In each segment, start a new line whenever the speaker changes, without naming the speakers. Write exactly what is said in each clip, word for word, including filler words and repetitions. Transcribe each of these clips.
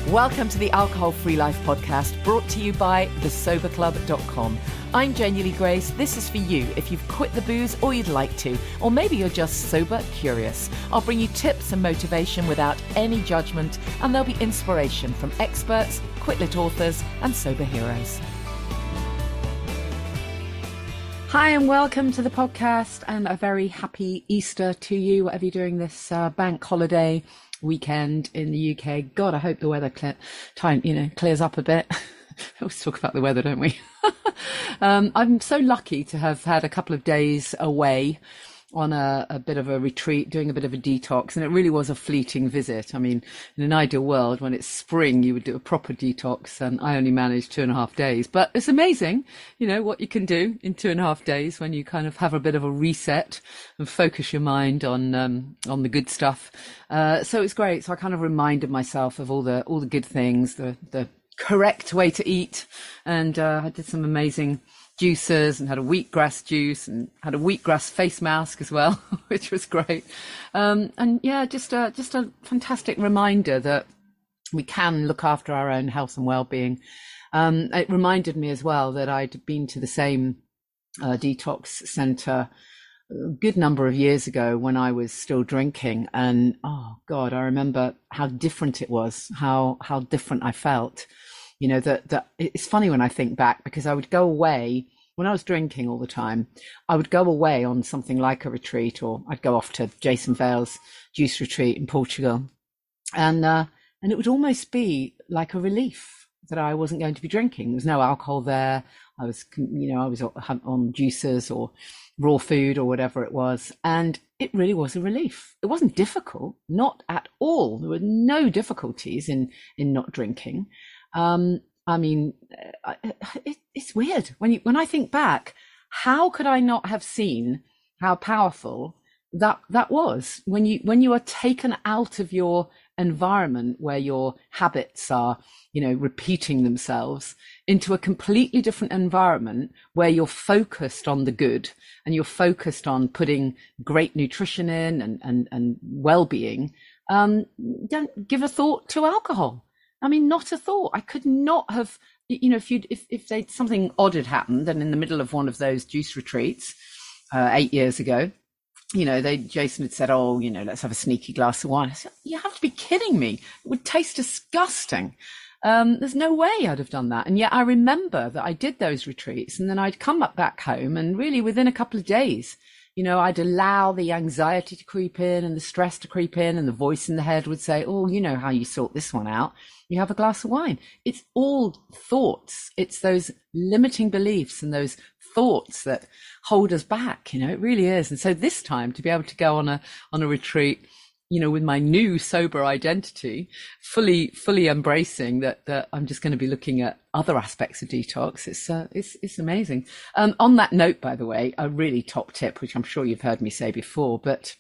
Welcome to the Alcohol Free Life podcast, brought to you by the sober club dot com. I'm Janie Lee Grace. This is for you if you've quit the booze or you'd like to, or maybe you're just sober curious. I'll bring you tips and motivation without any judgment, and there'll be inspiration from experts, quit-lit authors, and sober heroes. Hi and welcome to the podcast, and a very happy Easter to you, whatever you're doing this uh, bank holiday weekend in the U K. God, I hope the weather clear, time, you know, clears up a bit. We always talk about the weather, don't we? um, I'm so lucky to have had a couple of days away on a, a bit of a retreat, doing a bit of a detox, and it really was a fleeting visit. I mean, in an ideal world, when it's spring, you would do a proper detox, and I only managed two and a half days. But it's amazing, you know, what you can do in two and a half days when you kind of have a bit of a reset and focus your mind on um, on the good stuff. Uh, so it's great. So I kind of reminded myself of all the all the good things, the the correct way to eat, and uh, I did some amazing juices and had a wheatgrass juice and had a wheatgrass face mask as well, which was great. Um, and yeah, just a, just a fantastic reminder that we can look after our own health and well-being. Um, it reminded me as well that I'd been to the same uh, detox centre a good number of years ago when I was still drinking. And oh God, I remember how different it was, how, how different I felt. You know, that, that it's funny when I think back, because I would go away when I was drinking all the time. I would go away on something like a retreat, or I'd go off to Jason Vale's juice retreat in Portugal. And, uh, and it would almost be like a relief that I wasn't going to be drinking. There was no alcohol there. I was, you know, I was on juices or raw food or whatever it was. And it really was a relief. It wasn't difficult, not at all. There were no difficulties in, in not drinking. Um, I mean, it, it's weird when you, when I think back, how could I not have seen how powerful that, that was when you, when you are taken out of your environment where your habits are, you know, repeating themselves, into a completely different environment where you're focused on the good and you're focused on putting great nutrition in and, and, and well-being. Um, don't give a thought to alcohol. I mean, not a thought. I could not have, you know, if you if if they something odd had happened, and in the middle of one of those juice retreats uh, eight years ago, you know, they Jason had said, "Oh, you know, let's have a sneaky glass of wine." I said, "You have to be kidding me! It would taste disgusting." Um, there's no way I'd have done that. And yet I remember that I did those retreats, and then I'd come up back home, and really within a couple of days, you know, I'd allow the anxiety to creep in and the stress to creep in, and the voice in the head would say, "Oh, you know how you sort this one out. You have a glass of wine." It's all thoughts. It's those limiting beliefs and those thoughts that hold us back. You know, it really is. And so this time, to be able to go on a on a retreat, you know, with my new sober identity, fully fully embracing that that I'm just going to be looking at other aspects of detox. It's uh, it's it's amazing. Um, on that note, by the way, a really top tip, which I'm sure you've heard me say before, but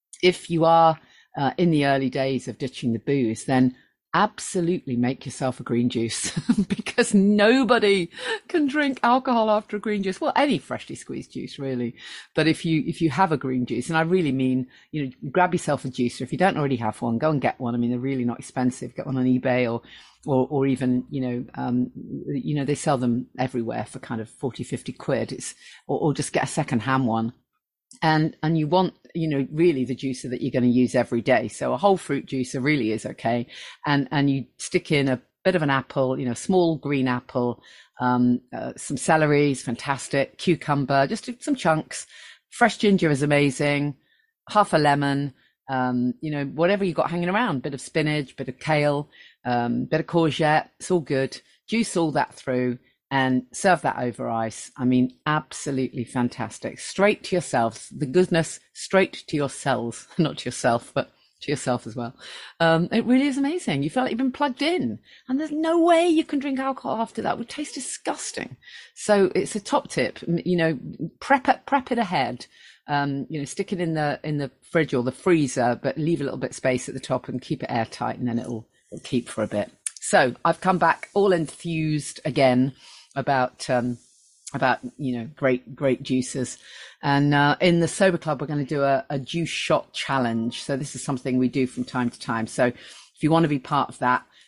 if you are uh, in the early days of ditching the booze, then absolutely make yourself a green juice, because nobody can drink alcohol after a green juice. Well, any freshly squeezed juice, really. But if you if you have a green juice, and I really mean, you know, grab yourself a juicer. If you don't already have one, go and get one. I mean, they're really not expensive. Get one on eBay, or or, or even, you know, um, you know, they sell them everywhere for kind of forty, fifty quid. It's or, or just get a second hand one. And, and you want, you know, really the juicer that you're going to use every day. So a whole fruit juicer really is okay. And, and you stick in a bit of an apple, you know, small green apple, um, uh, some celery is fantastic, cucumber, just some chunks. Fresh ginger is amazing. Half a lemon, um, you know, whatever you got hanging around, bit of spinach, bit of kale, um, bit of courgette. It's all good. Juice all that through and serve that over ice. I mean, absolutely fantastic. Straight to yourself. The goodness straight to your cells, not to yourself, but to yourself as well. Um, it really is amazing. You feel like you've been plugged in, and there's no way you can drink alcohol after that. It would taste disgusting. So it's a top tip. You know, prep it, prep it ahead. Um, you know, stick it in the in the fridge or the freezer, but leave a little bit of space at the top and keep it airtight, and then it'll, it'll keep for a bit. So I've come back all enthused again about um about you know great great juices, and uh in the Sober Club we're going to do a, a juice shot challenge. So this is something we do from time to time. So if you want to be part of that,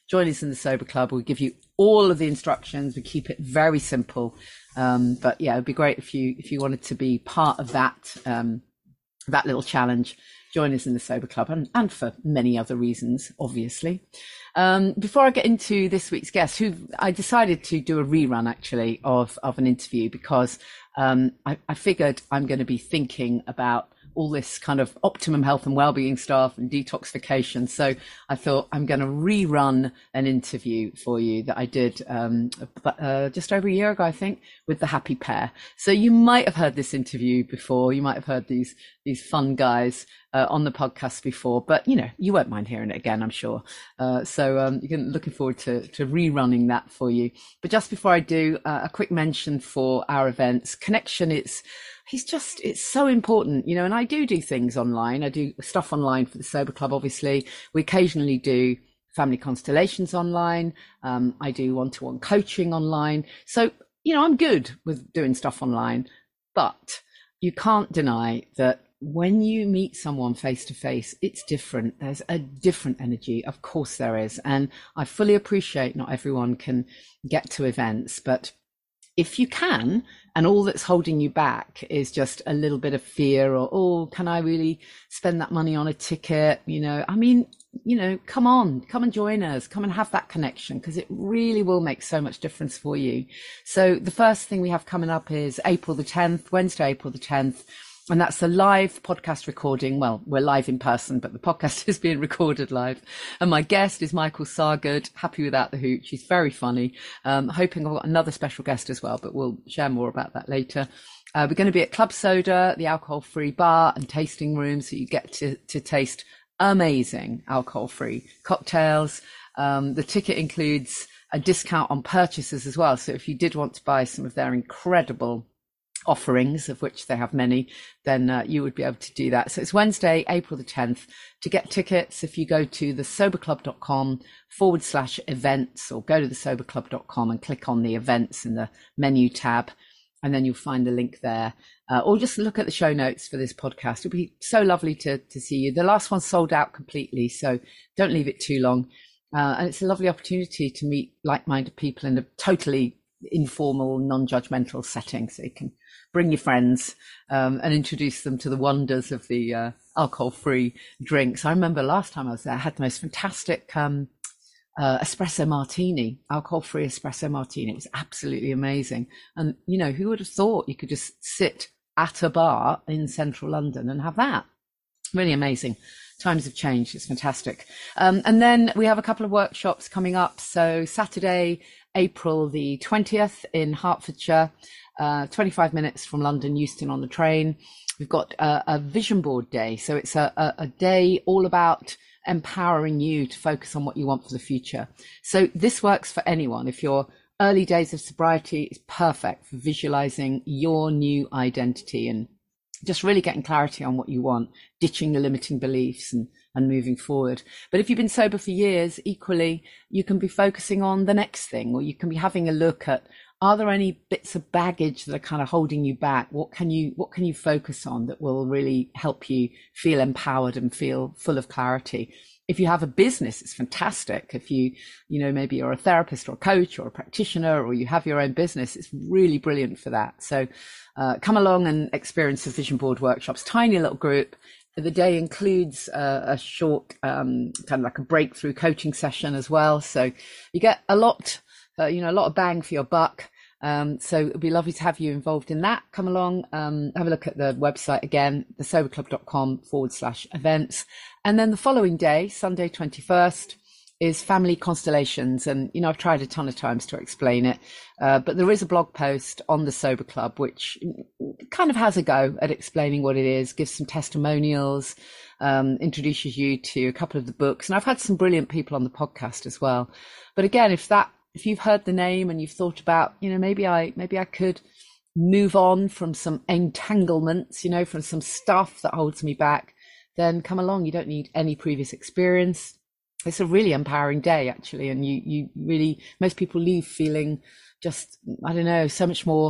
join us in the Sober Club. We'll give you all of the instructions. We keep it very simple. Um, but yeah, it'd be great if you if you wanted to be part of that um, that little challenge. Join us in the Sober Club, and, and for many other reasons, obviously. Um, before I get into this week's guest, who I decided to do a rerun actually of, of an interview because um, I, I figured I'm going to be thinking about all this kind of optimum health and wellbeing stuff and detoxification. So I thought I'm going to rerun an interview for you that I did um, uh, just over a year ago, I think, with the Happy Pair. So you might have heard this interview before. You might have heard these these fun guys uh, on the podcast before, but you know, you won't mind hearing it again, I'm sure. Uh, so um, you're looking forward to, to rerunning that for you. But just before I do, uh, a quick mention for our events. Connection, it's He's just, it's so important, you know, and I do do things online. I do stuff online for the Sober Club, obviously. We occasionally do family constellations online. Um, I do one-to-one coaching online. So, you know, I'm good with doing stuff online, but you can't deny that when you meet someone face to face, it's different. There's a different energy. Of course there is. And I fully appreciate not everyone can get to events, but if you can, and all that's holding you back is just a little bit of fear or, oh, can I really spend that money on a ticket? You know, I mean, you know, come on, come and join us, come and have that connection, because it really will make so much difference for you. So the first thing we have coming up is April the tenth, Wednesday, April the tenth. And that's a live podcast recording. Well, we're live in person, but the podcast is being recorded live. And my guest is Michael Sargood, Happy Without the Hooch. He's very funny. Um, hoping I've got another special guest as well, but we'll share more about that later. Uh, we're going to be at Club Soda, the alcohol-free bar and tasting room. So you get to, to taste amazing alcohol-free cocktails. Um, the ticket includes a discount on purchases as well. So if you did want to buy some of their incredible offerings, of which they have many, then uh, you would be able to do that. So it's Wednesday, April the tenth. To get tickets, if you go to the soberclub.com forward slash events, or go to the soberclub dot com and click on the events in the menu tab, and then you'll find the link there. Uh, or just look at the show notes for this podcast. It'll be so lovely to, to see you. The last one sold out completely, so don't leave it too long. Uh, and it's a lovely opportunity to meet like-minded people in a totally informal, non-judgmental setting, so you can bring your friends um, and introduce them to the wonders of the uh, alcohol-free drinks. I remember last time I was there, I had the most fantastic um, uh, espresso martini, alcohol-free espresso martini. It was absolutely amazing. And, you know, who would have thought you could just sit at a bar in central London and have that? Really amazing. Times have changed. It's fantastic. Um, and then we have a couple of workshops coming up. So Saturday, April the twentieth in Hertfordshire, uh, twenty-five minutes from London Euston on the train. We've got a, a vision board day. So it's a, a, a day all about empowering you to focus on what you want for the future. So this works for anyone. If you're early days of sobriety, it's perfect for visualizing your new identity and just really getting clarity on what you want, ditching the limiting beliefs and, and moving forward. But if you've been sober for years, equally, you can be focusing on the next thing, or you can be having a look at, are there any bits of baggage that are kind of holding you back? What can you, what can you focus on that will really help you feel empowered and feel full of clarity? If you have a business, it's fantastic. If you, you know, maybe you're a therapist or a coach or a practitioner, or you have your own business, it's really brilliant for that. So uh, come along and experience the vision board workshops. Tiny little group. The day includes uh, a short, um, kind of like a breakthrough coaching session as well. So you get a lot, uh, you know, a lot of bang for your buck. Um, so it'd be lovely to have you involved in that. Come along, um, have a look at the website again, the soberclub.com forward slash events. And then the following day, Sunday twenty-first, is family constellations. And, you know, I've tried a ton of times to explain it, uh, but there is a blog post on the Sober Club, which kind of has a go at explaining what it is, gives some testimonials, um, introduces you to a couple of the books. And I've had some brilliant people on the podcast as well. But again, if that, if you've heard the name and you've thought about, you know, maybe I, maybe I could move on from some entanglements, you know, from some stuff that holds me back, then come along. You don't need any previous experience. It's a really empowering day, actually. And you, you really, most people leave feeling just, I don't know, so much more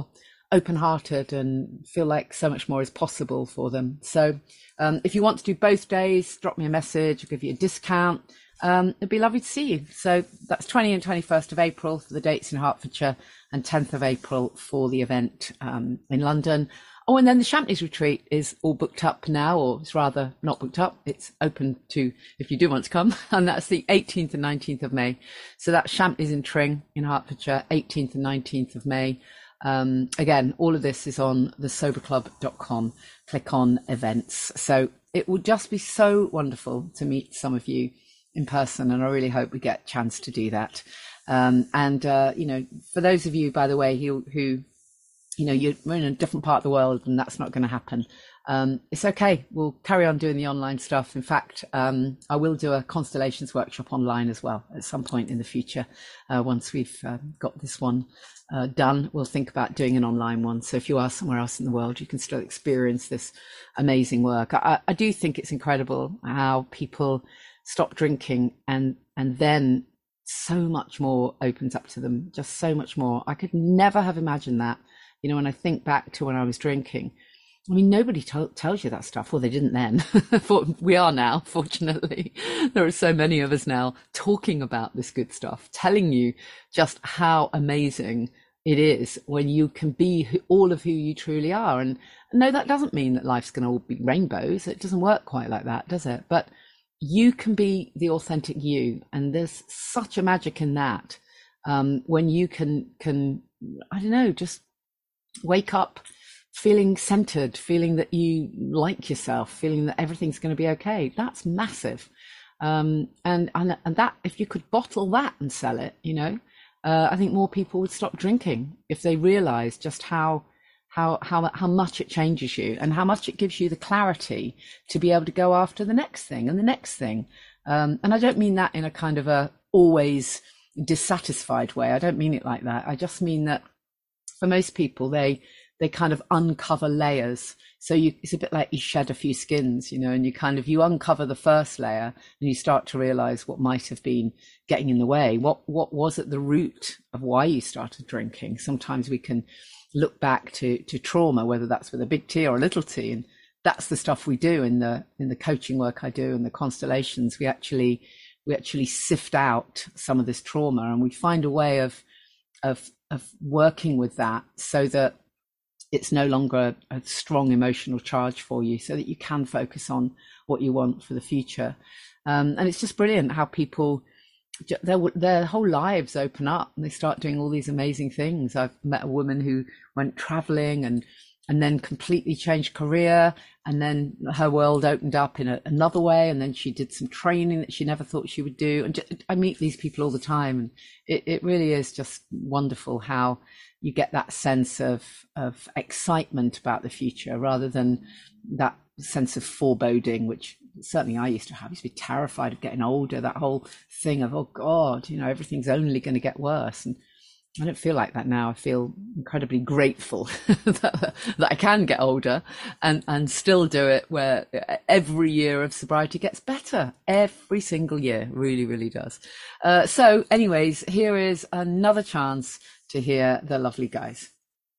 open-hearted and feel like so much more is possible for them. So um, if you want to do both days, drop me a message, I'll give you a discount. Um, it'd be lovely to see you. So that's twentieth and twenty-first of April for the dates in Hertfordshire, and tenth of April for the event um, in London. Oh, and then the Champneys retreat is all booked up now, or it's rather not booked up. It's open to, if you do want to come, and that's the eighteenth and nineteenth of May. So that's Champneys in Tring in Hertfordshire, eighteenth and nineteenth of May. Um, again, all of this is on the sober club dot com. Click on events. So it will just be so wonderful to meet some of you in person, and I really hope we get a chance to do that. Um, and uh, you know, for those of you, by the way, who, who you know, you're in a different part of the world and that's not going to happen, um, it's okay. We'll carry on doing the online stuff. In fact, um, I will do a constellations workshop online as well at some point in the future. Uh, once we've uh, got this one uh, done, we'll think about doing an online one. So if you are somewhere else in the world, you can still experience this amazing work. I, I do think it's incredible how people stop drinking and and then so much more opens up to them, just so much more. I could never have imagined that. You know, when I think back to when I was drinking, I mean, nobody t- tells you that stuff. Well, they didn't then. We are now, fortunately. There are so many of us now talking about this good stuff, telling you just how amazing it is when you can be who, all of who you truly are. And no, that doesn't mean that life's going to all be rainbows. It doesn't work quite like that, does it? But you can be the authentic you, and there's such a magic in that. Um, when you can, can, I don't know, just wake up feeling centered, feeling that you like yourself, feeling that everything's going to be okay. That's massive. Um, and, and, and that, if you could bottle that and sell it, you know, uh, I think more people would stop drinking if they realize just how, how, how, how much it changes you and how much it gives you the clarity to be able to go after the next thing and the next thing. Um, and I don't mean that in a kind of a always dissatisfied way. I don't mean it like that. I just mean that for most people, they, they kind of uncover layers. So you, it's a bit like you shed a few skins, you know, and you kind of, you uncover the first layer and you start to realize what might have been getting in the way. What, what was at the root of why you started drinking? Sometimes we can look back to, to trauma, whether that's with a big T or a little t. And that's the stuff we do in the, in the coaching work I do and the constellations. We actually, we actually sift out some of this trauma and we find a way of, of, of working with that so that it's no longer a strong emotional charge for you, so that you can focus on what you want for the future. Um, and it's just brilliant how people, their, their whole lives open up and they start doing all these amazing things. I've met a woman who went traveling and and then completely changed career, and then her world opened up in a, another way, and then she did some training that she never thought she would do. And just, I meet these people all the time, and it, it really is just wonderful how you get that sense of of excitement about the future rather than that sense of foreboding, which certainly I used to have. I used to be terrified of getting older, that whole thing of, oh God, you know, everything's only going to get worse. And I don't feel like that now. I feel incredibly grateful that, that I can get older and, and still do it, where every year of sobriety gets better. Every single year really, really does. Uh, so anyways, here is another chance to hear the lovely guys.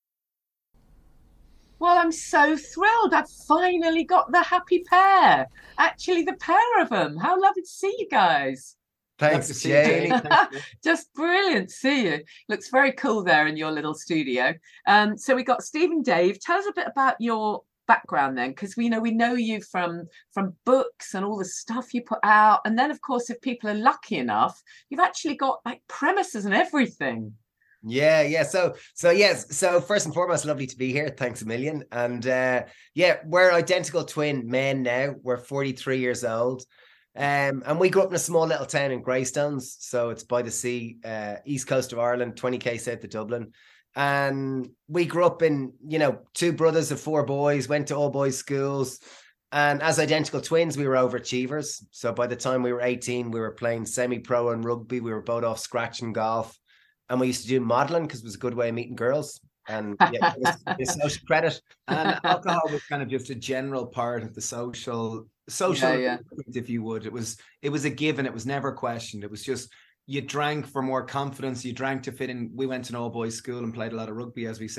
Well, I'm so thrilled. I've finally got the happy pair. Actually, the pair of them. How lovely to see you guys.
Thanks, Jane.
Just brilliant to see you. Looks very cool there in your little studio. Um, so we got Steve and Dave. Tell us a bit about your background then, because we know we know you from from books and all the stuff you put out. And then, of course, if people are lucky enough, you've actually got like premises and everything.
Yeah, yeah. So, so yes. So first and foremost, lovely to be here. Thanks a million. And uh, yeah, we're identical twin men now. We're forty-three years old. Um, and we grew up in a small little town in Greystones, so it's by the sea, uh, east coast of Ireland, twenty k south of Dublin. And we grew up in, you know, two brothers of four boys, went to all boys schools. And as identical twins, we were overachievers. So by the time we were eighteen, we were playing semi-pro and rugby. We were both off scratch and golf. And we used to do modelling because it was a good way of meeting girls. And yeah, it was, it was social credit.
And alcohol was kind of just a general part of the social social
yeah, yeah.
if you would. It was it was a given. It was never questioned. It was just, you drank for more confidence. You drank to fit in. We went to an all boys school and played a lot of rugby, as we said.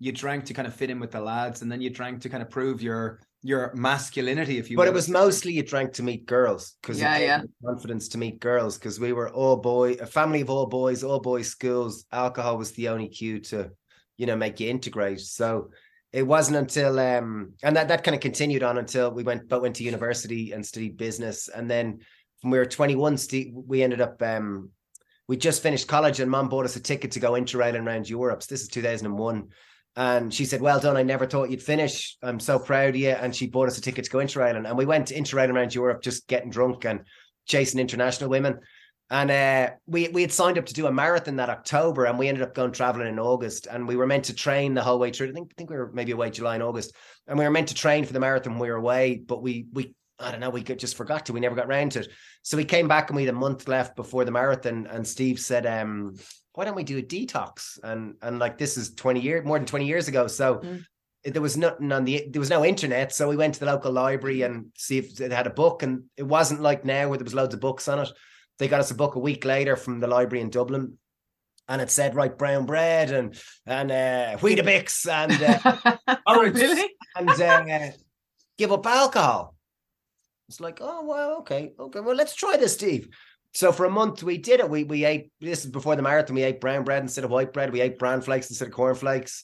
you drank to kind of fit in with the lads, and then you drank to kind of prove your your masculinity, if you
But
will.
it was mostly you drank to meet girls, because
Yeah,
it gave
yeah.
you confidence to meet girls, because we were all boy, a family of all boys, all boys schools. Alcohol was the only cue to, you know, make you integrate. So it wasn't until um and that, that kind of continued on until we went but went to university and studied business. And then when we were twenty-one, Steve, we ended up um we just finished college, and mom bought us a ticket to go interrailing around Europe. So this is two thousand one. And she said, well done, I never thought you'd finish. I'm so proud of you. And she bought us a ticket to go interrailing. And we went interrailing around Europe, just getting drunk and chasing international women. And uh, we, we had signed up to do a marathon that October, and we ended up going traveling in August. And we were meant to train the whole way through. I think, I think we were maybe away July and August. And we were meant to train for the marathon when we were away, but we, we I don't know, we just forgot to. We never got round to it. So we came back and we had a month left before the marathon. And Steve said, um, why don't we do a detox? And and like, this is twenty years, more than twenty years ago. So mm. it, there was nothing on the, there was no internet. So we went to the local library and see if it had a book. And it wasn't like now where there was loads of books on it. They got us a book a week later from the library in Dublin. And it said, right, brown bread and, and uh, Weetabix and uh, orange
really?
and uh, give up alcohol. It's like, oh, well, okay. Okay, well, let's try this, Steve. So for a month we did it. We we ate, this is before the marathon, we ate brown bread instead of white bread. We ate bran flakes instead of corn flakes.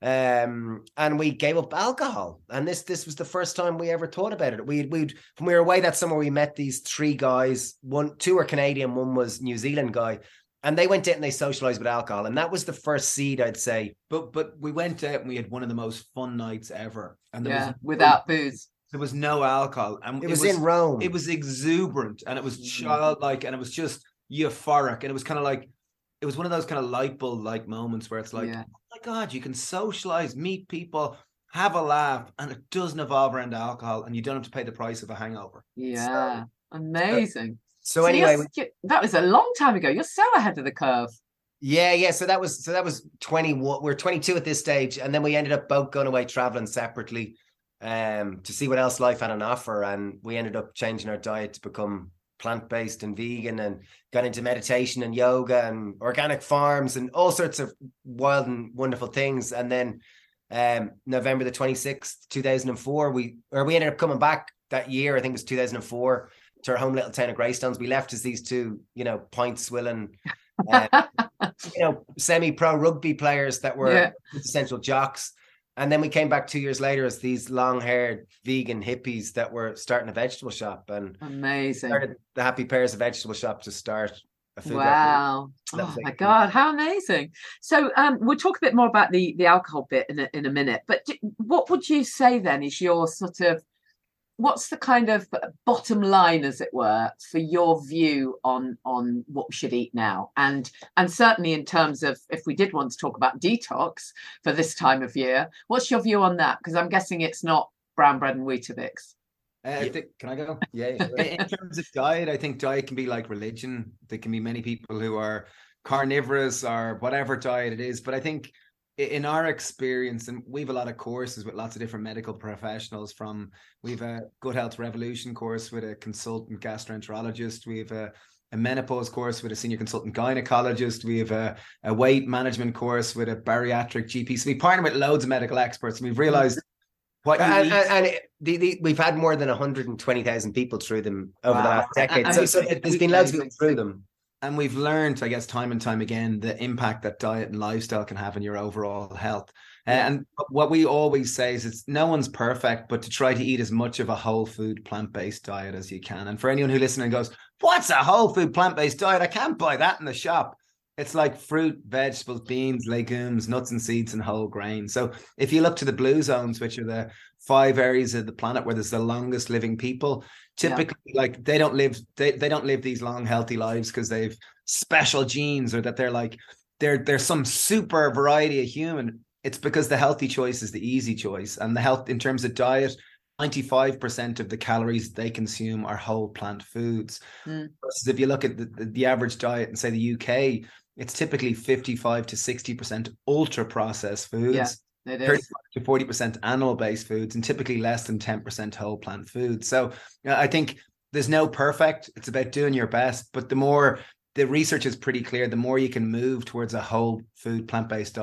Um, and we gave up alcohol. And this this was the first time we ever thought about it. We we when we were away that summer, we met these three guys. One, two were Canadian, one was New Zealand guy. And they went out and they socialized with alcohol. And that was the first seed, I'd say.
But but we went out and we had one of the most fun nights ever. And there
yeah,
was
without booze.
There was no alcohol, and
it,
it
was,
was
in Rome.
It was exuberant, and it was childlike, and it was just euphoric, and it was kind of like, it was one of those kind of light bulb like moments where it's like,
yeah.
oh my God, you can socialize, meet people, have a laugh, and it doesn't evolve around alcohol, and you don't have to pay the price of a hangover.
Yeah, so, amazing.
So, so anyway,
we, that was a long time ago. You're so ahead of the curve.
Yeah, yeah. So that was so that was twenty-one. We're twenty-two at this stage, and then we ended up both going away traveling separately. Um, to see what else life had on offer, and we ended up changing our diet to become plant-based and vegan, and got into meditation and yoga and organic farms and all sorts of wild and wonderful things. And then um, November the twenty-sixth, two thousand four, we or we ended up coming back that year. I think it was two thousand four, to our home little town of Greystones. We left as these two, you know, pint swilling, uh, you know, semi-pro rugby players that were yeah. essential jocks. And then we came back two years later as these long-haired vegan hippies that were starting a vegetable shop, and
amazing
started the Happy Pears Vegetable Shop to start a food.
Wow! Oh my God, how amazing! So, um, we'll talk a bit more about the the alcohol bit in a, in a minute. But what would you say then is your sort of, what's the kind of bottom line, as it were, for your view on on what we should eat now, and and certainly in terms of, if we did want to talk about detox for this time of year, what's your view on that? Because I'm guessing it's not brown bread and Weetabix.
Uh, I think, can I go?
Yeah. yeah.
In terms of diet, I think diet can be like religion. There can be many people who are carnivorous or whatever diet it is, but I think in our experience, and we have a lot of courses with lots of different medical professionals, from we have a Good Health Revolution course with a consultant gastroenterologist, we have a, a menopause course with a senior consultant gynecologist, we have a, a weight management course with a bariatric G P. So we partner with loads of medical experts, and we've realized what you
and,
eat.
and, and it, the, the, we've had more than one hundred twenty thousand people through them over wow. the last decade.
And
so, so there's been loads of people through them.
And we've learned, I guess, time and time again, the impact that diet and lifestyle can have on your overall health. Yeah. And what we always say is, it's no one's perfect, but to try to eat as much of a whole food plant-based diet as you can. And for anyone who listens and goes, what's a whole food plant-based diet? I can't buy that in the shop. It's like fruit, vegetables, beans, legumes, nuts and seeds, and whole grain. So if you look to the blue zones, which are the five areas of the planet where there's the longest living people, typically yeah. like they don't live they, they don't live these long healthy lives because they've special genes, or that they're like they're there's some super variety of human. It's because the healthy choice is the easy choice. And the health in terms of diet, ninety-five percent of the calories they consume are whole plant foods. Mm. Versus if you look at the, the, the average diet in, say, the U K, it's typically fifty-five to sixty percent ultra processed foods.
Yeah. It is.
thirty-five
to forty percent animal-based foods, and typically less than ten percent whole plant foods. So you know, I think there's no perfect. It's about doing your best. But the more, the research is pretty clear, the more you can move towards a whole food plant-based diet,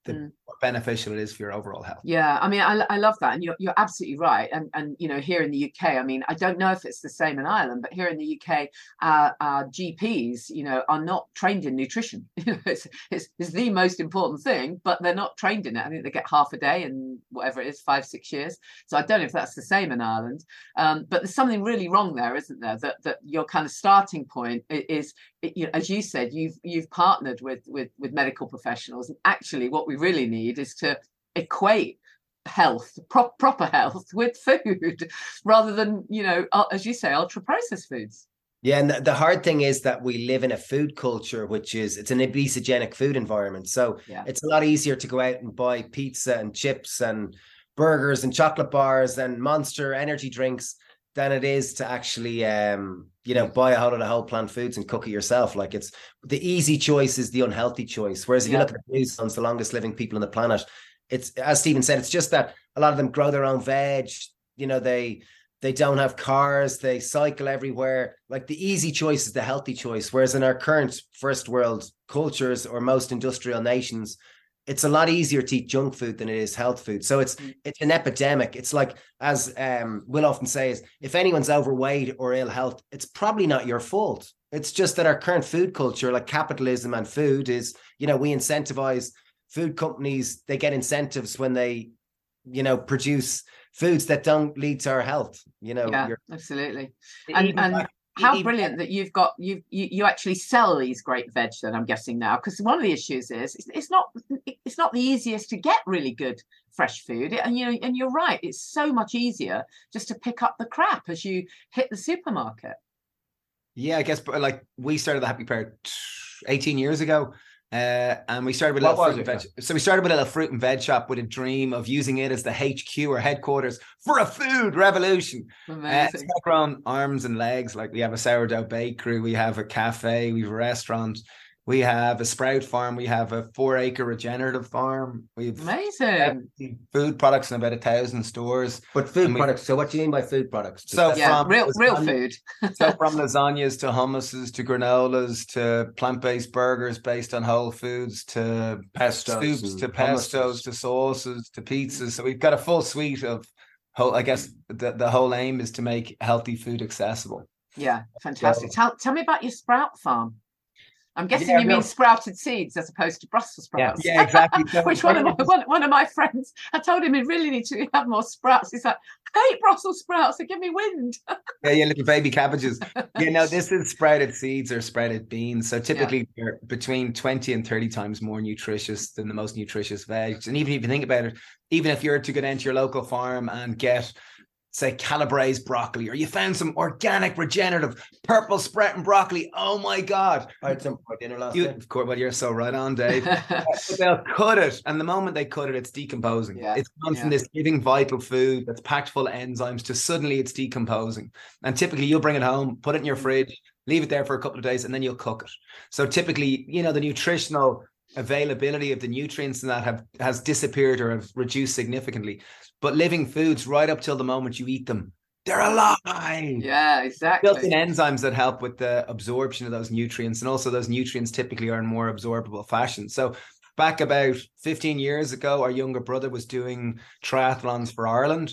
the
Mm.
more beneficial it is for your overall health.
Yeah, I mean, I, I love that, and you're you're absolutely right. And and you know, here in the U K, I mean, I don't know if it's the same in Ireland, but here in the U K, our, our G Ps, you know, are not trained in nutrition. it's, it's it's the most important thing, but they're not trained in it. I think they get half a day in whatever it is, five six years. So I don't know if that's the same in Ireland. Um, but there's something really wrong there, isn't there? That that your kind of starting point is, you know, as you said, you've you've partnered with with with medical professionals, and actually, what we really need is to equate health, pro- proper health, with food, rather than, you know, uh, as you say, ultra processed foods.
Yeah, and the, the hard thing is that we live in a food culture, which is it's an obesogenic food environment. So
Yeah.
it's a lot easier to go out and buy pizza and chips and burgers and chocolate bars and Monster energy drinks than it is to actually, um, you know, buy a whole lot of whole plant foods and cook it yourself. Like, it's the easy choice is the unhealthy choice. Whereas if
Yeah.
you look at the New Zealand's the longest living people on the planet, it's, as Stephen said, it's just that a lot of them grow their own veg. You know, they they don't have cars, they cycle everywhere. Like, the easy choice is the healthy choice. Whereas in our current first world cultures or most industrial nations, it's a lot easier to eat junk food than it is health food. So it's it's an epidemic. It's like, as um, Will often says, if anyone's overweight or ill health, it's probably not your fault. It's just that our current food culture, like capitalism and food, is, you know, we incentivize food companies. They get incentives when they, you know, produce foods that don't lead to our health. You know,
Yeah,
you're,
absolutely. And
Even
and
back-
how
even-
brilliant that you've got you you you actually sell these great veg, then, I'm guessing now, because one of the issues is it's, it's not it's not the easiest to get really good fresh food. And you know, and you're right, it's so much easier just to pick up the crap as you hit the supermarket.
Yeah, I guess, but like, we started the Happy Pear eighteen years ago. Uh, and we started with a
What
little
was
fruit and
it?
veg. So we started with a little fruit and veg shop with a dream of using it as the H Q or headquarters for a food revolution. Uh, it's
Amazing.
got grown arms and legs. Like, we have a sourdough bakery, we have a cafe, we have a restaurant, we have a sprout farm, we have a four acre regenerative farm. We've
Amazing.
food products in about a thousand stores.
but food
And we-
products. So what do you mean by food products?
So
Yeah,
from
real real
lasagna-
food.
So from lasagnas to hummuses to granolas to plant-based burgers based on whole foods to
Pestos
soups
and
to pestos
hummuses.
to sauces to pizzas. So we've got a full suite of whole. I guess the, the whole aim is to make healthy food accessible.
Yeah, fantastic. Tell tell me about your sprout farm. I'm guessing
Yeah,
you
no.
mean sprouted seeds as opposed to Brussels sprouts.
Yeah, exactly. So-
Which one of my one, one of my friends, I told him he really needs to have more sprouts. He's like, I hate Brussels sprouts, they give me wind.
Yeah, yeah, little baby cabbages. Yeah, no, this is sprouted seeds or sprouted beans. So typically they're between twenty and thirty times more nutritious than the most nutritious veg. And even if you think about it, even if you're to go down to your local farm and get, say, Calabrese broccoli, or you found some organic, regenerative, purple sprouting broccoli, oh my God.
I had some for dinner last
You,
night.
of course, well, you're so right on, Dave. But they'll cut it, and the moment they cut it, it's decomposing.
Yeah,
It's gone from
yeah.
this living, vital food that's packed full of enzymes to suddenly it's decomposing. And typically, you'll bring it home, put it in your fridge, leave it there for a couple of days, and then you'll cook it. So typically, you know, the nutritional availability of the nutrients in that have has disappeared or have reduced significantly. But living foods, right up till the moment you eat them, they're alive.
Yeah, exactly.
Built-in enzymes that help with the absorption of those nutrients, and also those nutrients typically are in more absorbable fashion. So back about fifteen years ago, our younger brother was doing triathlons for Ireland.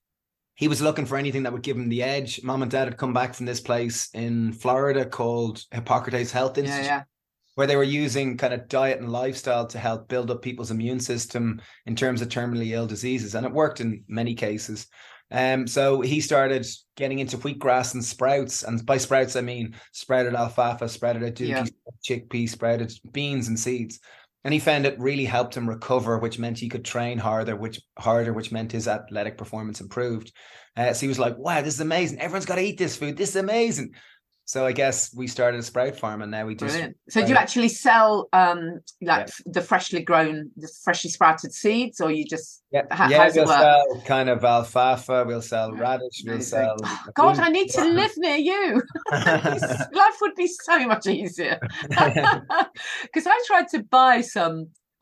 He was looking for anything that would give him the edge. Mom and dad had come back from this place in Florida called Hippocrates Health
Yeah,
Institute,
yeah.
where they were using kind of diet and lifestyle to help build up people's immune system in terms of terminally ill diseases. And it worked in many cases. Um, so he started getting into wheatgrass and sprouts. And by sprouts, I mean sprouted alfalfa, sprouted aduki,
Yeah.
chickpea, sprouted beans and seeds. And he found it really helped him recover, which meant he could train harder, which harder, which meant his athletic performance improved. Uh, so he was like, wow, this is amazing. Everyone's got to eat this food. This is amazing. So I guess we started a sprout farm, and now we just
Brilliant. So do you actually sell um like the freshly grown, the freshly sprouted seeds, or you just
yeah,
how,
yeah
how does
we'll
it work?
sell kind of alfalfa, we'll sell radish, we'll
Amazing.
sell
Oh, God, I need to live near you. Life would be so much easier. Because I tried to buy some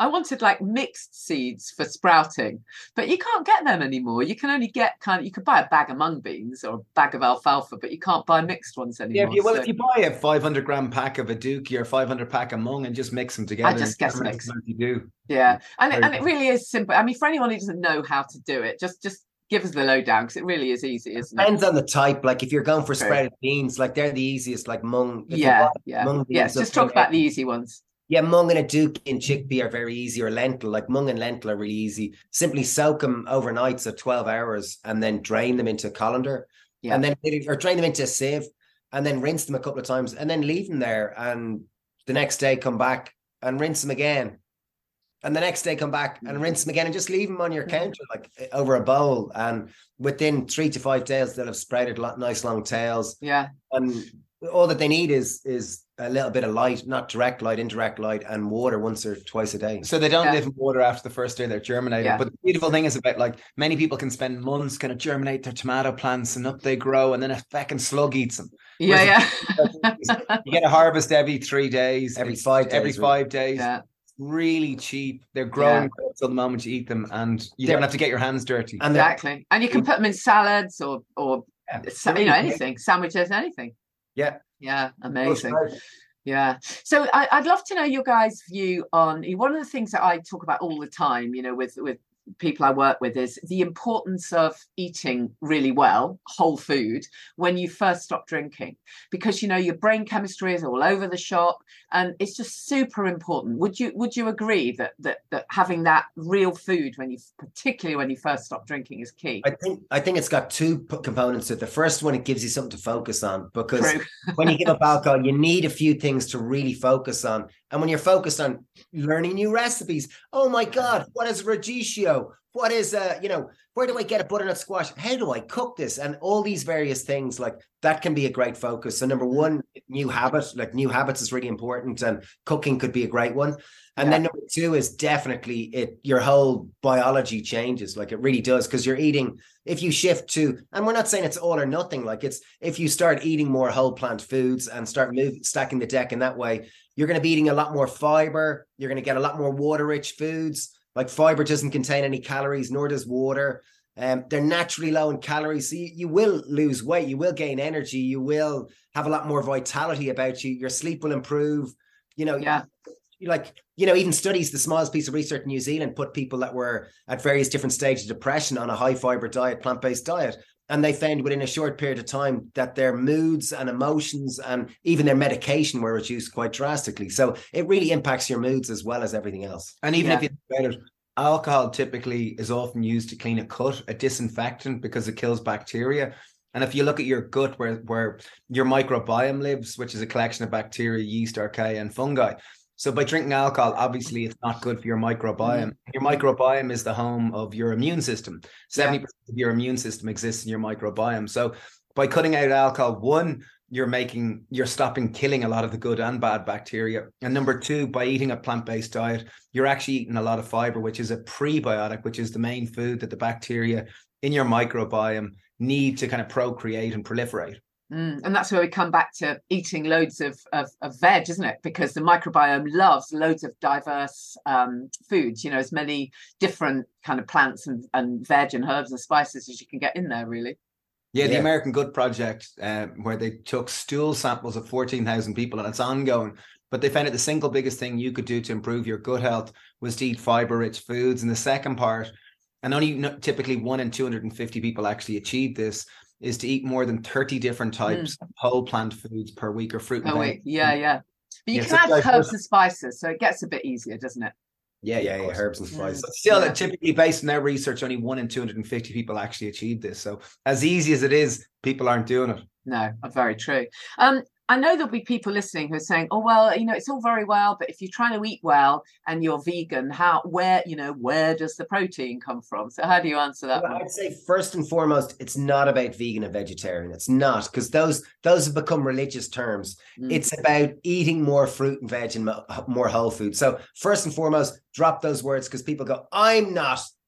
I wanted like mixed seeds for sprouting, but you can't get them anymore. You can only get kind of, you could buy a bag of mung beans or a bag of alfalfa, but you can't buy mixed ones anymore.
Yeah, if you, well,
so.
if you buy a five hundred gram pack of Aduki or five hundred pack of mung and just mix them together.
I just guess mix.
You do.
Yeah, and it, and it really is simple. I mean, for anyone who doesn't know how to do it, just just give us the lowdown because it really is easy, isn't it?
Depends on the type. Like if you're going for sprouted beans, like they're the easiest, like mung.
Yeah, yeah.
Mung
yes, just talk about the easy ones.
Yeah, mung and Aduki and chickpea are very easy, or lentil. Like mung and lentil are really easy. Simply soak them overnight, so twelve hours, and then drain them into a colander. Yeah. And then, or drain them into a sieve, and then rinse them a couple of times, and then leave them there. And the next day come back and rinse them again. And the next day come back and rinse them again, and just leave them on your counter, like over a bowl. And within three to five days, they'll have sprouted nice long tails.
Yeah.
And all that they need is is a little bit of light, not direct light, indirect light, and water once or twice a day.
So they don't
yeah.
live in water after the first day they're germinating. Yeah. But the beautiful thing is about, like, many people can spend months kind of germinate their tomato plants, and up they grow, and then a fucking slug eats them.
Yeah,
Whereas yeah. You get a harvest every three days,
every five days,
every five days.
Yeah.
Really cheap. They're growing
yeah.
until the moment you eat them, and you They're, don't have to get your hands dirty.
And exactly. And you can put them in salads or or yeah. you know, anything, sandwiches, anything.
Yeah.
Yeah, amazing. Yeah. So I, I'd love to know your guys' view on one of the things that I talk about all the time, you know, with with people I work with, is the importance of eating really well, whole food, when you first stop drinking, because, you know, your brain chemistry is all over the shop, and it's just super important. Would you would you agree that that that having that real food when you, particularly when you first stop drinking, is key?
I think I think it's got two components to it. The first one, it gives you something to focus on, because when you give up alcohol, you need a few things to really focus on. And when you're focused on learning new recipes, oh my God, what is radicchio? What is, uh, you know, where do I get a butternut squash? How do I cook this? And all these various things, like, that can be a great focus. So number one, new habit, like new habits is really important, and cooking could be a great one. And yeah. then number two is definitely it, your whole biology changes. Like, it really does, because you're eating, if you shift to, and we're not saying it's all or nothing, like, it's, if you start eating more whole plant foods and start moving, stacking the deck in that way, you're going to be eating a lot more fiber. You're going to get a lot more water rich foods. Like, fiber doesn't contain any calories, nor does water. Um, they're naturally low in calories. So you, you will lose weight. You will gain energy. You will have a lot more vitality about you. Your sleep will improve. You know,
yeah.
You, like, you know, even studies, the smallest piece of research in New Zealand put people that were at various different stages of depression on a high fiber diet, plant-based diet. And they found within a short period of time that their moods and emotions and even their medication were reduced quite drastically. So it really impacts your moods as well as everything else.
And even
yeah.
if you think about it, alcohol typically is often used to clean a cut, a disinfectant, because it kills bacteria. And if you look at your gut, where, where your microbiome lives, which is a collection of bacteria, yeast, archaea, and fungi. So by drinking alcohol, obviously it's not good for your microbiome. Mm. Your microbiome is the home of your immune system. seventy percent yeah. of your immune system exists in your microbiome. So by cutting out alcohol, one, you're making, you're stopping killing a lot of the good and bad bacteria. And number two, by eating a plant-based diet, you're actually eating a lot of fiber, which is a prebiotic, which is the main food that the bacteria in your microbiome need to kind of procreate and proliferate.
Mm, and that's where we come back to eating loads of, of, of veg, isn't it? Because the microbiome loves loads of diverse um, foods, you know, as many different kind of plants and, and veg and herbs and spices as you can get in there, really.
Yeah, the
yeah.
American Gut Project, uh, where they took stool samples of fourteen thousand people, and it's ongoing. But they found that the single biggest thing you could do to improve your gut health was to eat fiber-rich foods. And the second part, and only typically one in two hundred fifty people actually achieve this, is to eat more than thirty different types mm. of whole plant foods per week, or fruit and
oh,
veg.
Yeah, yeah. But you
yeah,
can add herbs first. and spices, so it gets a bit easier, doesn't it?
Yeah, yeah, yeah, herbs and spices.
But still,
yeah.
typically based on their research, only one in two hundred fifty people actually achieve this. So as easy as it is, people aren't doing it.
No, very true. Um, I know there'll be people listening who are saying, oh, well, you know, it's all very well, but if you're trying to eat well and you're vegan, how, where, you know, where does the protein come from? So how do you answer that
well,
one?
I'd say first and foremost, it's not about vegan and vegetarian. It's not, because those those have become religious terms. Mm. It's about eating more fruit and veg and more whole food. So first and foremost, drop those words, because people go, I'm not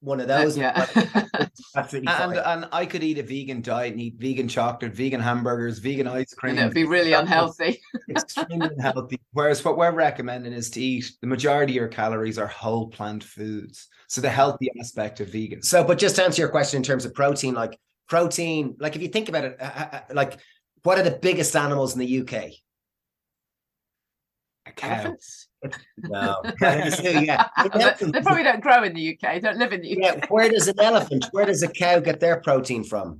one of those.
Uh, yeah.
Absolutely
and
fine.
and I could eat a vegan diet and eat vegan chocolate, vegan hamburgers, vegan ice cream.
And it would be really unhealthy.
Extremely unhealthy. Whereas what we're recommending is to eat the majority of your calories are whole plant foods. So the healthy aspect of vegan.
So, but just to answer your question in terms of protein, like protein, like if you think about it, uh, like what are the biggest animals in the U K?
A cow.
Elephants?
No. yeah.
They, they probably don't grow in the U K, don't live in the U K.
Yeah. Where does an elephant, where does a cow get their protein from?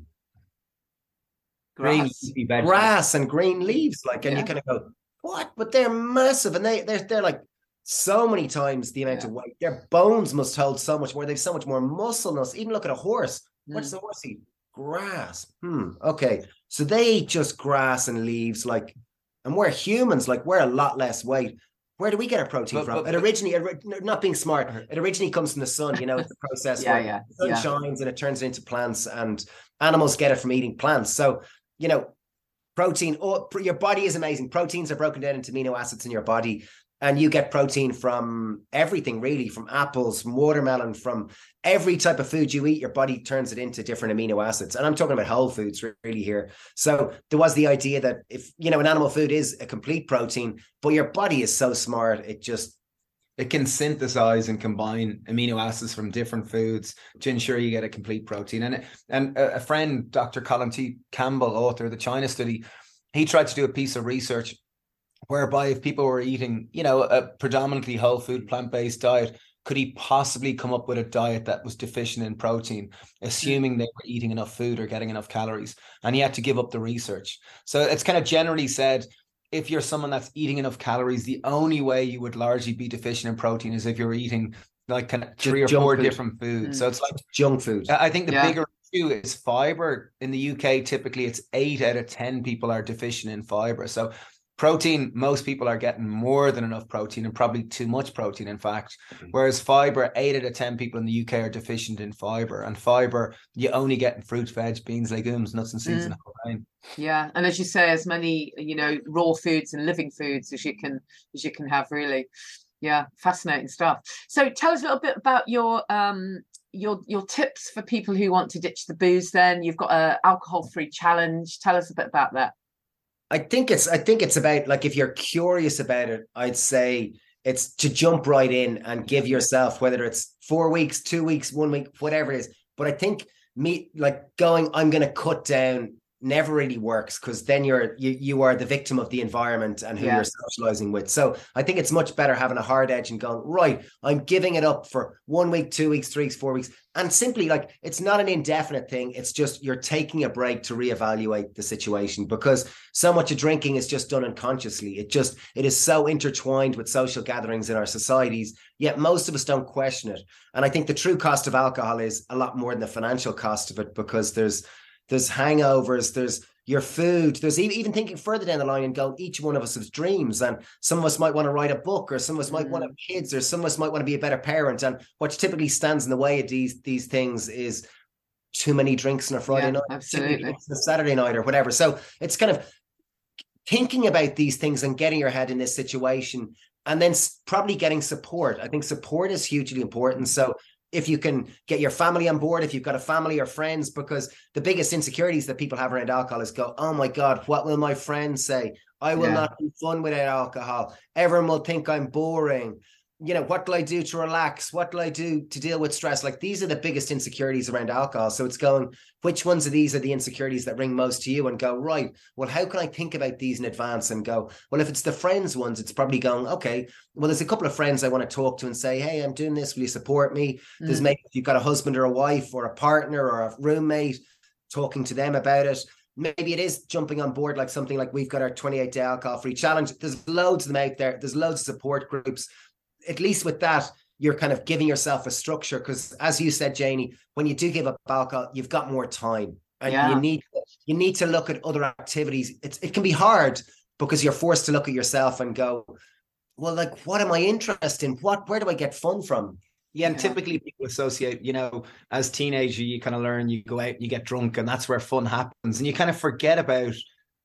Grass.
Green, grass and green leaves. Like, and yeah. you kind of go, what? But they're massive. And they, they're, they're like so many times the amount yeah. of weight. Their bones must hold so much more. They've so much more muscle than us. Even look at a horse. Mm. What's the horse eat? Grass. Hmm. Okay. So they eat just grass and leaves, like, and we're humans, like we're a lot less weight. Where do we get our protein but, from? But, but, it originally, it, not being smart, it originally comes from the sun. You know, it's a process
yeah,
where
yeah,
the sun
yeah.
shines and it turns it into plants, and animals get it from eating plants. So, you know, protein, oh, your body is amazing. Proteins are broken down into amino acids in your body, and you get protein from everything, really, from apples, from watermelon, from every type of food you eat. Your body turns it into different amino acids. And I'm talking about whole foods really here. So there was the idea that if, you know, an animal food is a complete protein, but your body is so smart, it just...
It can synthesize and combine amino acids from different foods to ensure you get a complete protein. And, and a friend, Doctor Colin T. Campbell, author of the China study, he tried to do a piece of research whereby if people were eating, you know, a predominantly whole food, plant-based diet, could he possibly come up with a diet that was deficient in protein, assuming they were eating enough food or getting enough calories? And he had to give up the research. So it's kind of generally said, if you're someone that's eating enough calories, the only way you would largely be deficient in protein is if you're eating like kind of three or four food. different foods. Mm. So it's like
junk food.
I think the
yeah.
bigger issue is fiber. In the U K, typically it's eight out of ten people are deficient in fiber. So protein, most people are getting more than enough protein, and probably too much protein, in fact. Mm-hmm. Whereas fiber, eight out of ten people in the U K are deficient in fiber. And fiber, you only get in fruit, veg, beans, legumes, nuts and seeds, mm. and whole grain.
Yeah, and as you say, as many, you know, raw foods and living foods as you can as you can have, really. Yeah, fascinating stuff. So tell us a little bit about your um your your tips for people who want to ditch the booze. Then you've got a alcohol-free challenge. Tell us a bit about that.
I think it's I think it's about, like, if you're curious about it, I'd say it's to jump right in and give yourself, whether it's four weeks, two weeks, one week, whatever it is. But I think me like going, I'm going to cut down never really works, because then you're you you are the victim of the environment and who yeah. you're socializing with. So I think it's much better having a hard edge and going, right, I'm giving it up for one week, two weeks, three weeks, four weeks. And simply, like, it's not an indefinite thing. It's just you're taking a break to reevaluate the situation, because so much of drinking is just done unconsciously. It just, it is so intertwined with social gatherings in our societies, yet most of us don't question it. And I think the true cost of alcohol is a lot more than the financial cost of it, because there's There's hangovers, there's your food, there's even, even thinking further down the line and going, each one of us has dreams, and some of us might want to write a book, or some of us might mm. want to have kids, or some of us might want to be a better parent. And what typically stands in the way of these these things is too many drinks on a Friday yeah, night,
absolutely.
too many drinks on a Saturday night, or whatever. So it's kind of thinking about these things and getting your head in this situation, and then probably getting support. I think support is hugely important. So if you can get your family on board, if you've got a family or friends, because the biggest insecurities that people have around alcohol is go, oh my God, what will my friends say? I will yeah. not be fun without alcohol. Everyone will think I'm boring. You know, what do I do to relax? What do I do to deal with stress? Like, these are the biggest insecurities around alcohol. So it's going, which ones of these are the insecurities that ring most to you? And go, right, well, how can I think about these in advance? And go, well, if it's the friends ones, it's probably going, okay, well, there's a couple of friends I want to talk to and say, hey, I'm doing this. Will you support me? Mm. There's maybe if you've got a husband or a wife or a partner or a roommate, talking to them about it. Maybe it is jumping on board, like something like we've got our twenty-eight day alcohol free challenge. There's loads of them out there. There's loads of support groups. At least with that, you're kind of giving yourself a structure, because as you said, Janie, when you do give up alcohol, you've got more time, and yeah. you need you need to look at other activities. It's, it can be hard because you're forced to look at yourself and go, well, like, what am I interested in? What, where do I get fun from?
Yeah, and yeah. typically people associate, you know, as teenager, you kind of learn, you go out, you get drunk, and that's where fun happens. And you kind of forget about,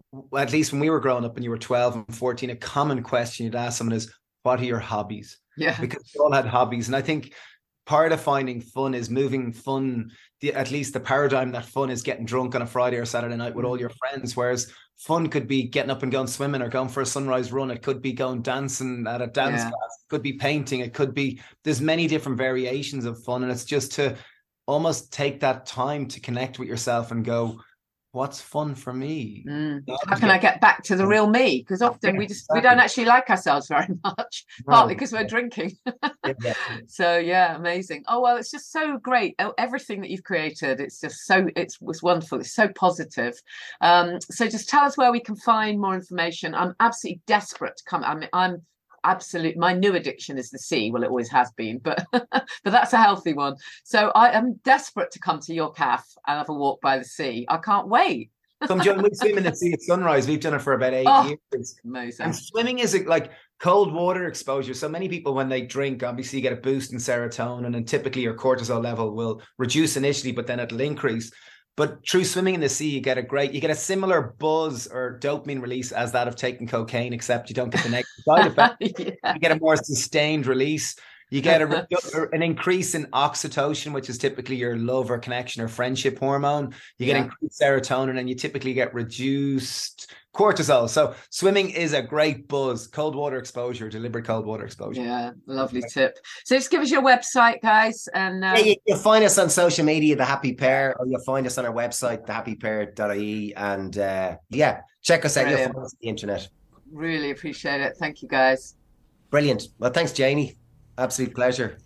at least when we were growing up and you were twelve and fourteen, a common question you'd ask someone is, what are your hobbies?
Yeah.
Because we all had hobbies. And I think part of finding fun is moving fun, the, at least the paradigm that fun is getting drunk on a Friday or Saturday night with all your friends, whereas fun could be getting up and going swimming or going for a sunrise run. It could be going dancing at a dance
Yeah.
class. It could be painting. It could be, there's many different variations of fun. And it's just to almost take that time to connect with yourself and go, what's fun for me?
Mm.
Not
How
to
can
get-
I get back to the real me? Because often
Yeah,
we just we
exactly.
don't actually like ourselves very much,
No.
partly because we're drinking.
Yeah.
So yeah, amazing. Oh well, it's just so great. Oh, everything that you've created, it's just so it's was wonderful. It's so positive. Um, so just tell us where we can find more information. I'm absolutely desperate to come. I'm I'm absolute. My new addiction is the sea. Well, it always has been, but but that's a healthy one. So I am desperate to come to your cafe and have a walk by the sea. I can't wait.
Come join, we swim in the sea at sunrise. We've done it for about eight
Oh,
years.
Amazing.
And swimming is like cold water exposure. So many people, when they drink, obviously you get a boost in serotonin, and typically your cortisol level will reduce initially, but then it'll increase. But through swimming in the sea, you get a great, you get a similar buzz or dopamine release as that of taking cocaine, except you don't get the negative side effect.
Yeah.
You get a more sustained release. You get a, an increase in oxytocin, which is typically your love or connection or friendship hormone. You get
Yeah.
increased serotonin, and you typically get reduced cortisol. So swimming is a great buzz. Cold water exposure, deliberate cold water exposure.
Yeah, lovely tip. So just give us your website, guys, and uh,
Yeah, you, you'll find us on social media, The Happy Pair, or you'll find us on our website, the happy pair dot I E. And uh, yeah, check us out. You'll
Brilliant.
find us on the internet.
really appreciate it. Thank you, guys.
Brilliant. Well, thanks, Janie. Absolute pleasure.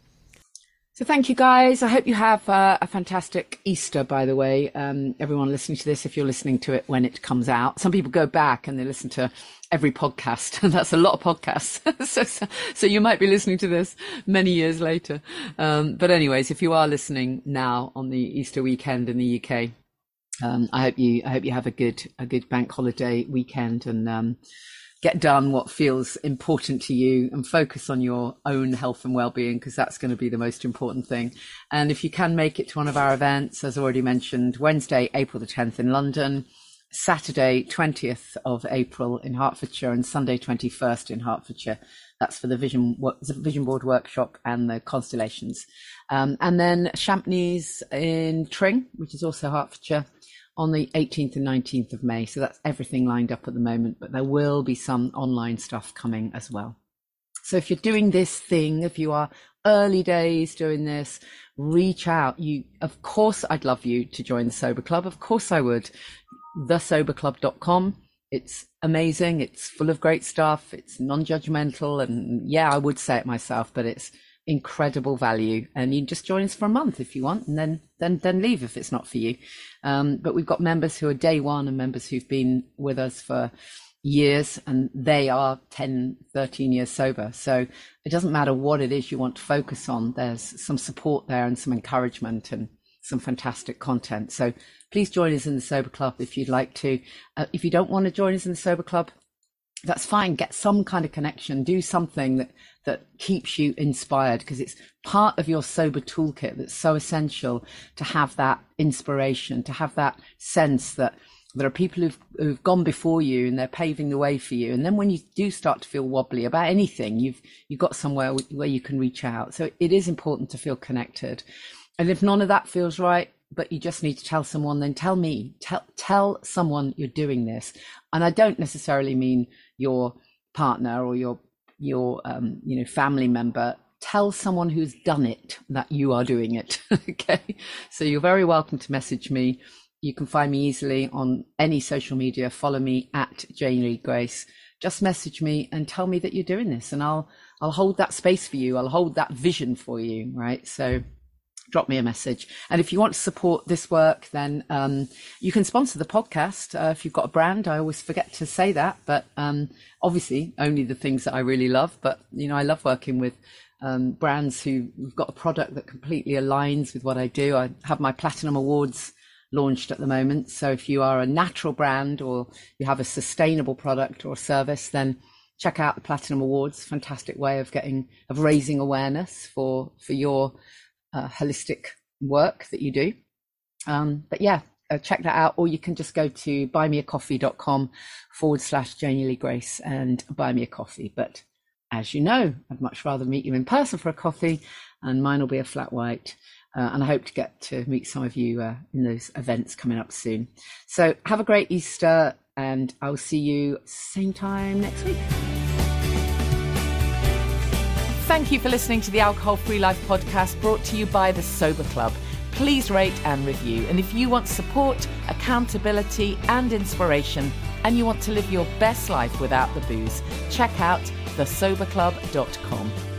So thank you, guys. I hope you have uh, a fantastic Easter, by the way. Um, everyone listening to this, if you're listening to it when it comes out. Some people go back and they listen to every podcast. That's a lot of podcasts. so, so, so you might be listening to this many years later. Um, but anyways, if you are listening now on the Easter weekend in the U K, um, I hope you, I hope you have a good, a good bank holiday weekend, and um, get done what feels important to you, and focus on your own health and well-being, because that's going to be the most important thing. And if you can make it to one of our events, as already mentioned, Wednesday, April the tenth in London, Saturday, twentieth of April in Hertfordshire, and Sunday, twenty-first in Hertfordshire. That's for the Vision Vision Board workshop and the constellations. Um, and then Champneys in Tring, which is also Hertfordshire, on the eighteenth and nineteenth of May. So that's everything lined up at the moment, but there will be some online stuff coming as well. So if you're doing this thing, if you are early days doing this, reach out. You, of course, I'd love you to join the Sober Club. Of course I would. the sober club dot com. It's amazing. It's full of great stuff. It's non-judgmental. And yeah, I would say it myself, but it's incredible value. And you can just join us for a month if you want, and then then then leave if it's not for you. Um, but we've got members who are day one and members who've been with us for years, and they are ten, thirteen years sober. So it doesn't matter what it is you want to focus on. There's some support there and some encouragement and some fantastic content. So please join us in the Sober Club if you'd like to. Uh, if you don't want to join us in the Sober Club, that's fine. Get some kind of connection. Do something that that keeps you inspired, because it's part of your sober toolkit that's so essential to have that inspiration, to have that sense that there are people who've, who've gone before you and they're paving the way for you. And then when you do start to feel wobbly about anything, you've you've got somewhere where you can reach out. So it is important to feel connected. And if none of that feels right, but you just need to tell someone, then tell me, tell tell someone you're doing this. And I don't necessarily mean your partner or your your um, you know, family member. Tell someone who's done it that you are doing it. Okay, so you're very welcome to message me. You can find me easily on any social media. Follow me at Janie Lee Grace. Just message me and tell me that you're doing this, and I'll I'll hold that space for you. I'll hold that vision for you. Right, so drop me a message. And if you want to support this work, then um, you can sponsor the podcast. Uh, if you've got a brand, I always forget to say that, but um, obviously only the things that I really love. But, you know, I love working with um, brands who've got a product that completely aligns with what I do. I have my Platinum Awards launched at the moment. So if you are a natural brand or you have a sustainable product or service, then check out the Platinum Awards. Fantastic way of getting, of raising awareness for, for your Uh, holistic work that you do. Um, but yeah, uh, check that out. Or you can just go to buymeacoffee.com forward slash Janie Lee Grace and buy me a coffee. But as you know, I'd much rather meet you in person for a coffee, and mine will be a flat white. Uh, and I hope to get to meet some of you uh, in those events coming up soon. So have a great Easter, and I'll see you same time next week.
Thank you for listening to the Alcohol Free Life podcast, brought to you by the Sober Club. Please rate and review. And if you want support, accountability and inspiration, and you want to live your best life without the booze, check out the sober club dot com.